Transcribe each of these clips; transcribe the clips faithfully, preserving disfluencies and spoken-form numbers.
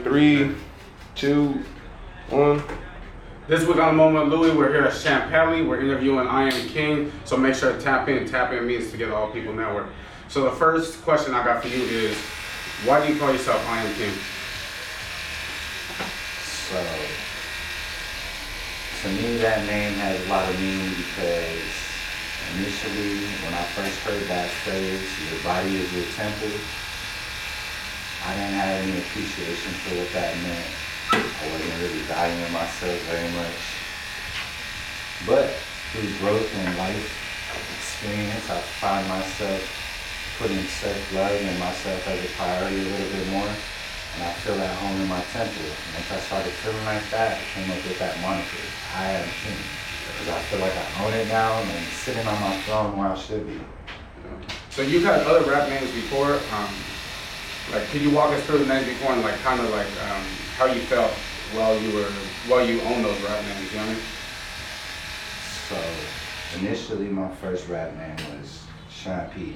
Three, two, one. This week on the Moment with Louis, we're here at Champelli. We're interviewing I Am King. So make sure to tap in. Tap in means Together All People Network. So the first question I got for you is, why do you call yourself I Am King? So, to me, that name has a lot of meaning because initially, when I first heard that phrase, your body is your temple, I didn't have any appreciation for what that meant. I wasn't really valuing myself very much. But through growth and life experience, I find myself putting self-love and myself as a priority a little bit more. And I feel at home in my temple. And once I started feeling like that, I came up with that moniker, I Am King. Because I feel like I own it now and I'm sitting on my throne where I should be. So you've had other rap names before. Um, like, could you walk us through the names before and like kind of like um, how you felt while you were while you owned those rap names? You know what I mean? So initially, my first rap name was Sean P.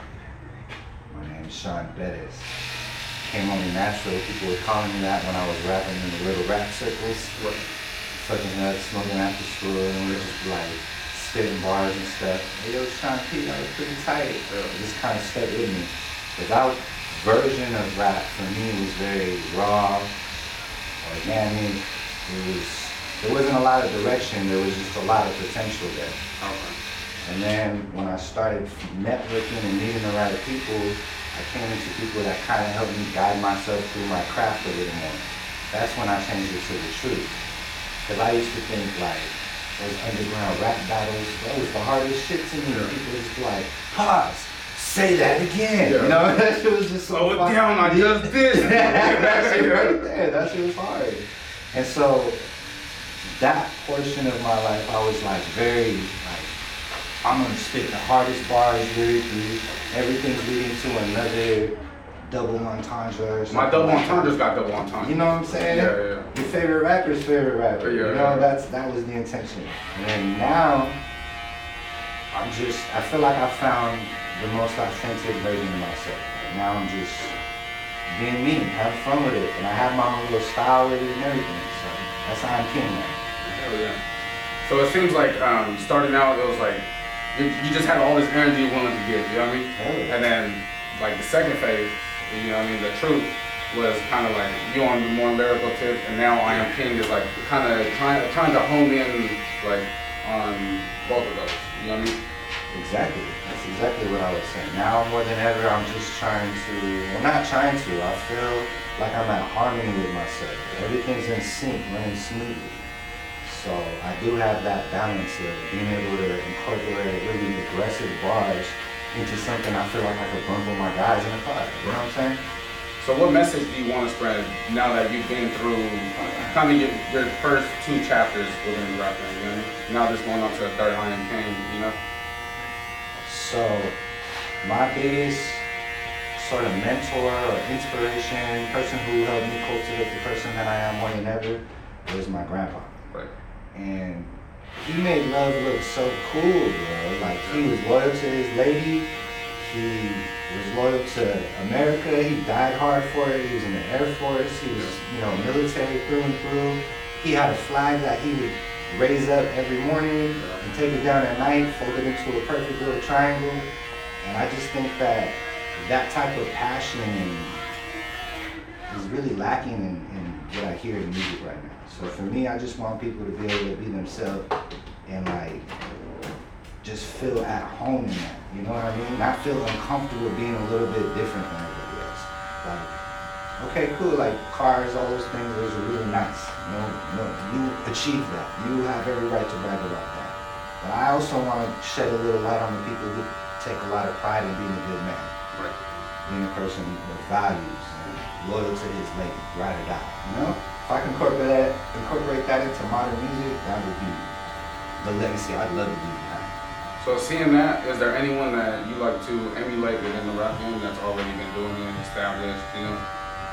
My name is Sean Bettis. Came on me natural. People were calling me that when I was rapping in the little rap circles. Right. Fucking nuts, smoking after school, and we were just like spitting bars and stuff. Hey, yo, Sean P, that was pretty tight. It just kind of stuck with me. But that version of rap for me was very raw, organic. It was, there wasn't a lot of direction. There was just a lot of potential there. Okay. And then when I started networking and meeting the right people, I came into people that kind of helped me guide myself through my craft a little more. That's when I changed it to the truth. Because I used to think like, those underground rap battles, that was the hardest shit to me. Yeah. People just be like, pause, say that again. Yeah. You know, that shit was just so Slow it fun. down, I just did. That shit right there, that shit was hard. And so, that portion of my life, I was like very, like, I'm gonna spit the hardest bars lyrically. Everything's leading to another double entendre or something. My double like entendres got double entendres. You know what I'm saying? Yeah, yeah. Your favorite rapper's favorite rapper. Yeah, you know, yeah. that's that was the intention. And then now, I'm just, I feel like I found the most authentic version of myself. Like now I'm just being me, having fun with it. And I have my own little style with it and everything. So that's how I'm king now. Hell yeah. So it seems like um, starting out, it was like, you, you just had all this energy willing to give, you know what I mean? Hell yeah. And then, like the second phase, you know what I mean, the truth was kind of like you on the more lyrical tip, and now I Am King is like kind of trying, trying to hone in like on both of those, you know what I mean? Exactly. That's exactly what I was saying. Now more than ever, I'm just trying to, well not trying to, I feel like I'm at harmony with myself. Everything's in sync, running smoothly. So I do have that balance of being able to incorporate really aggressive bars into something I feel like I could bundle my guys in the car. You know what I'm saying? So what message do you want to spread now that you've been through kind of your, your first two chapters within the rap game, you know what I mean? Now just going on to the third I Am King, you know? So my biggest sort of mentor or inspiration, person who helped me cultivate the person that I am more than ever, was my grandpa. Right. And he made love look so cool, bro. Like he was loyal to his lady, he was loyal to America, he died hard for it, he was in the Air Force, he was, you know, military through and through. He had a flag that he would raise up every morning and take it down at night, fold it into a perfect little triangle. And I just think that that type of passion is really lacking in, in what I hear in music right now. So for me, I just want people to be able to be themselves and like just feel at home in that. You know what I mean? Not feel uncomfortable being a little bit different than everybody else. Like, okay, cool, like cars, all those things, those are really nice. No, no, you achieved that. You have every right to brag about that. But I also want to shed a little light on the people who take a lot of pride in being a good man. Right. Being a person with values and loyal to his lady, ride or die, you know? If I can incorporate that, incorporate that into modern music, that would be the legacy I'd love to leave behind. So seeing that, is there anyone that you like to emulate within the rap game that's already been doing it, established, you know?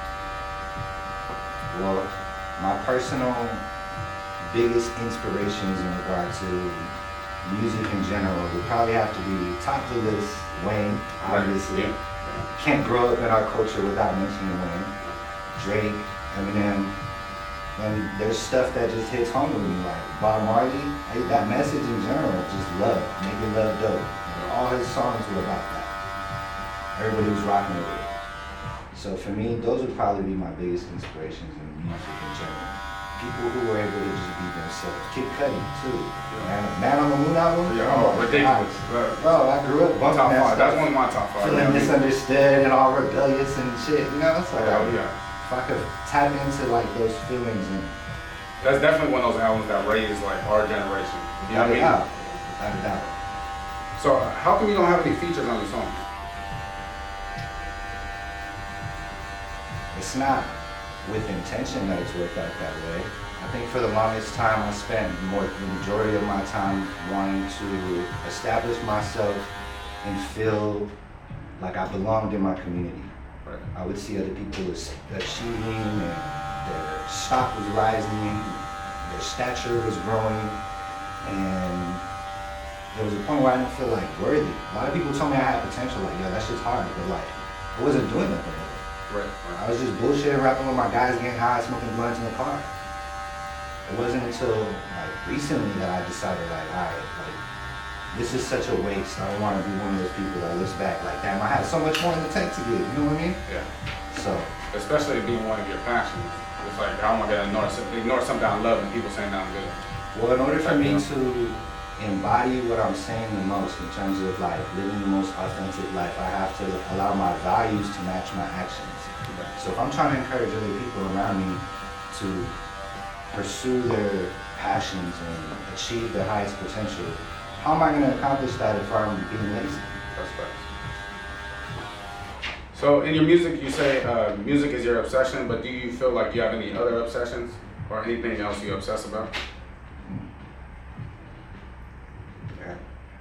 Well, my personal biggest inspirations in regard to music in general would probably have to be top of the list, Wayne, obviously. Yeah. Can't grow up in our culture without mentioning Wayne. Drake, Eminem, and there's stuff that just hits home with me, like Bob Marley, like that message in general, just love, making love dope. And all his songs were about that. Everybody was rocking with it. So for me, those would probably be my biggest inspirations in music in general. People who were able to just be themselves. Kid Cudi too. Man, Man on the Moon album? Yeah, oh, ridiculous. God. Bro, I grew up bumping Top that five. stuff. That's one of my top five. Feeling Yeah, misunderstood and all rebellious and shit, you know? So yeah, like, yeah. if I could tap into like those feelings and That's definitely one of those albums that raised like our generation. You know without a what I mean? doubt, without a doubt. So how come you don't have any features on your song? It's not with intention that it's worked out that way. I think for the longest time I spent more the majority of my time wanting to establish myself and feel like I belonged in my community. Right. I would see other people as- achieving and their stock was rising, their stature was growing, and there was a point where I didn't feel like worthy. A lot of people told me I had potential, like, yo, that shit's hard, but like, I wasn't doing nothing with it. Right. Right. I was just bullshitting, rapping with my guys, getting high, smoking blunts in the car. It wasn't until like recently that I decided like, alright, like this is such a waste. I don't want to be one of those people that looks back like, damn, I had so much more in the tank to give. You know what I mean? Yeah. So, Especially being one of your passions. It's like how am I gonna ignore, ignore something I love and people saying that I'm good. well, in order for Like, me you know. to embody what I'm saying the most in terms of like living the most authentic life, I have to allow my values to match my actions. So if I'm trying to encourage other people around me to pursue their passions and achieve their highest potential, how am I going to accomplish that if I'm being lazy? That's facts. So in your music, you say uh, music is your obsession, but do you feel like you have any other obsessions or anything else you obsess about? Yeah.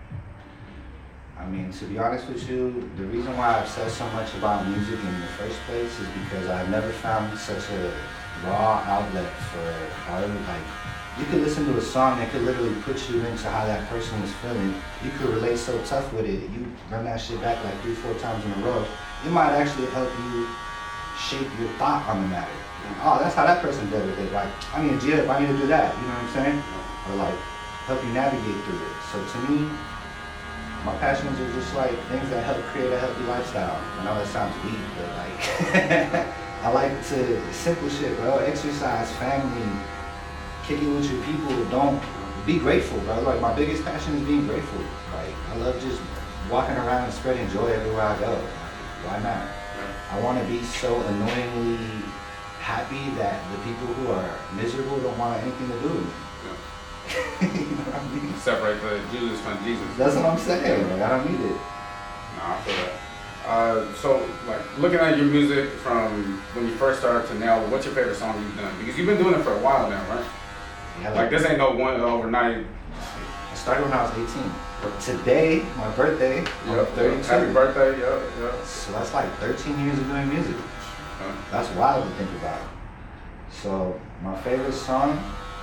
I mean, to be honest with you, the reason why I obsess so much about music in the first place is because I've never found such a raw outlet for art. Like, you could listen to a song that could literally put you into how that person was feeling. You could relate so tough with it. You run that shit back like three, four times in a row. It might actually help you shape your thought on the matter. Oh, that's how that person dealt with it. Like, I need a G up, I need to do that. You know what I'm saying? Or like, help you navigate through it. So to me, my passions are just like things that help create a healthy lifestyle. I know that sounds weak, but like, I like to, simple shit, bro. Exercise, family, kicking with your people. Don't, be grateful, bro. Like, my biggest passion is being grateful. Like, I love just walking around and spreading joy everywhere I go. Why not? I want to be so annoyingly happy that the people who are miserable don't want anything to do with me. You know what I mean? Separate the Judas from Jesus. That's what I'm saying. Like, I don't need it. No, I feel that. Uh, so, like, looking at your music from when you first started to now, what's your favorite song you've done? Because you've been doing it for a while now, right? Yeah, Like, this ain't no one overnight. I started when I was eighteen. But today, my birthday, I'm Yep. thirty-two. Happy birthday, yeah, yeah. So that's like thirteen years of doing music. Uh, That's wild to think about. So my favorite song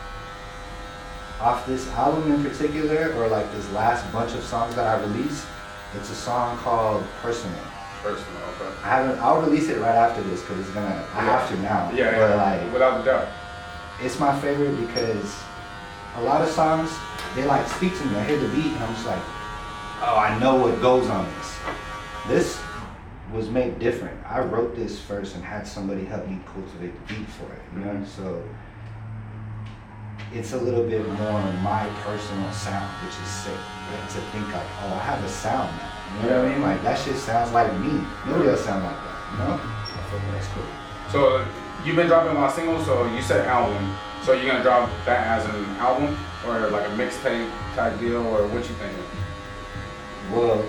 off this album in particular, or like this last bunch of songs that I released, it's a song called Personal. Personal, okay. I haven't, I'll release it right after this because it's gonna, I have to now. Yeah, But yeah, like, without a doubt. it's my favorite because a lot of songs, they like speak to me. I hear the beat and I'm just like, oh, I know what goes on this. This was made different. I wrote this first and had somebody help me cultivate the beat for it, you know? So it's a little bit more my personal sound, which is sick. Right? To think like, oh, I have a sound now. You know what I mean? Like, that shit sounds like me. Nobody else sound like that, you know? I feel that's cool. So, you've been dropping a lot of singles, so you said album. So you're gonna drop that as an album? Or like a mixtape type deal, or what you thinking? Well,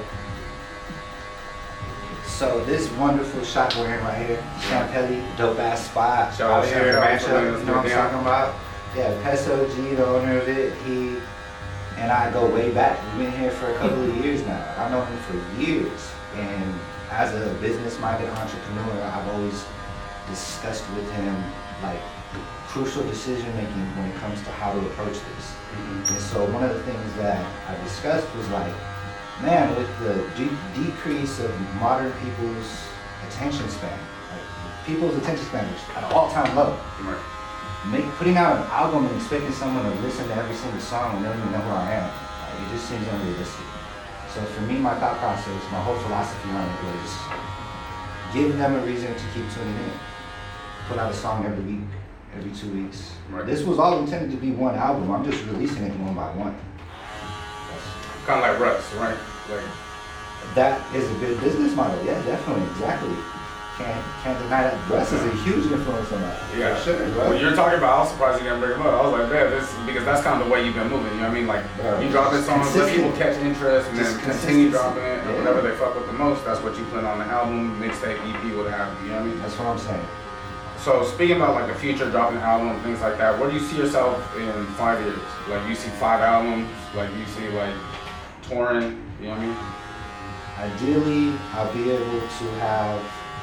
so this wonderful shop we're in right here, Champelli, dope ass spot Shout out out here in Champelli Rancho, for letting us you know what I'm get down. talking about? Yeah, Peso G, the owner of it, he and I go way back. We've been here for a couple of years now. I've known him for years. And as a business-minded entrepreneur, I've always discussed with him like crucial decision making when it comes to how to approach this. Mm-hmm. And so one of the things that I discussed was like, man, with the de- decrease of modern people's attention span, like people's attention span is at an all-time low. Right. Make, putting out an album and expecting someone to listen to every single song and they don't even know who I am, like, it just seems unrealistic. So for me, my thought process, my whole philosophy on it was giving them a reason to keep tuning in. Put out a song every week, every two weeks. Right. This was all intended to be one album. I'm just releasing it one by one. Kind of like Russ, right? Like, That is a good business model. Yeah, definitely, exactly. Can't can't deny that. Russ is a huge influence on that. yeah. For sure, bro. When you're talking about, I was surprised you didn't bring him up. I was like, man, this because that's kind of the way you've been moving. You know what I mean? Like, Bro, you dropping songs, let people catch interest, and Just then continue consistency. dropping it. And Yeah. whatever they fuck with the most, that's what you put on the album, mixtape, E P, what have you. You know what I mean? That's what I'm saying. So speaking about like the future, dropping an album, things like that, where do you see yourself in five years? Like you see five albums, like you see like touring, you know what I mean? Ideally, I'll be able to have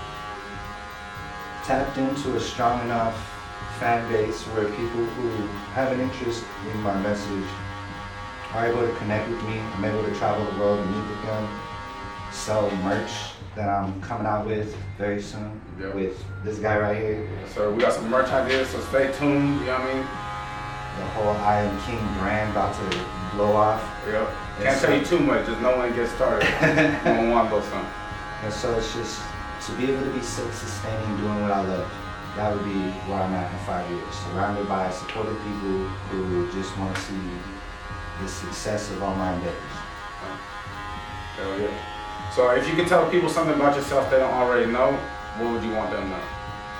tapped into a strong enough fan base where people who have an interest in my message are able to connect with me. I'm able to travel the world and meet with them, sell merch that I'm coming out with very soon Yeah. with this guy right here. So we got some merch ideas, so stay tuned, you know what I mean? The whole I Am King brand about to blow off. Yep. Can't tell you too much, just know when it gets started. You don't want those something. And so it's just to be able to be self-sustaining, doing what I love. That would be where I'm at in five years. Surrounded by supportive people who just want to see the success of all my endeavors. Hell yeah. So if you could tell people something about yourself they don't already know, what would you want them to know?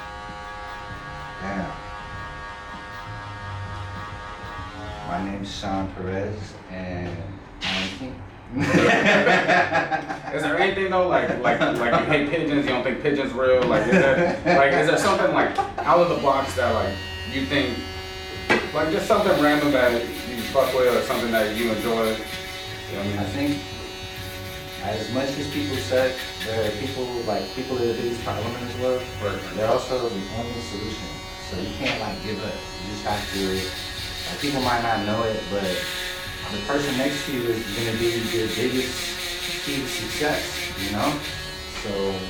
Damn. My name's Sean Perez, and I'm king. Is there anything though, like like like you hate pigeons, you don't think pigeons real? Like is there like is there something like out of the box that like you think like just something random that you fuck with or something that you enjoy? You know what I mean? I think as much as people say there are people like people are the biggest problem in this world, Right. they're also the only solution. So you can't like give up. You just have to like people might not know it, but the person next to you is gonna be your biggest key to success, you know? So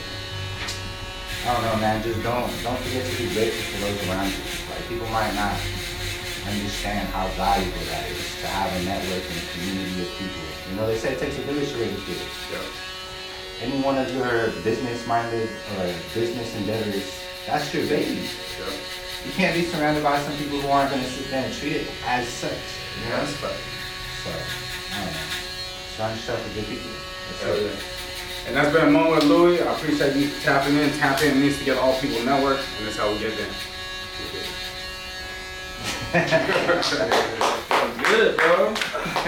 I don't know, man, just don't don't forget to be grateful for those around you. Like people might not understand how valuable that is to have a network and a community of people. You know, they say it takes a village to raise a kid. Yeah. Any one of your business-minded or business endeavors, that's your baby. Yeah. You can't be surrounded by some people who aren't going to sit there and treat it as such. You know? That's fact. So, I don't know. Surround yourself with good people. That's Hell it. yeah. And that's been a moment with Louis. I appreciate you tapping in. Tap in needs to get all people network, and that's how we get there. Good, bro.